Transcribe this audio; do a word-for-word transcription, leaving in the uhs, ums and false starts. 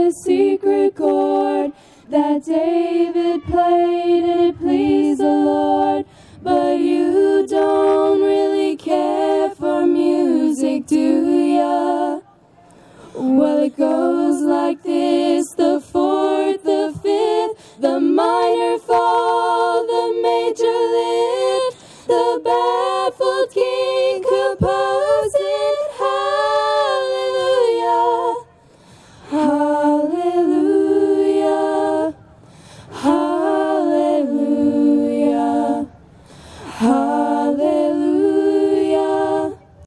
the secret chord that David played and it pleased the Lord. But you don't really care for music, do ya? Well, it goes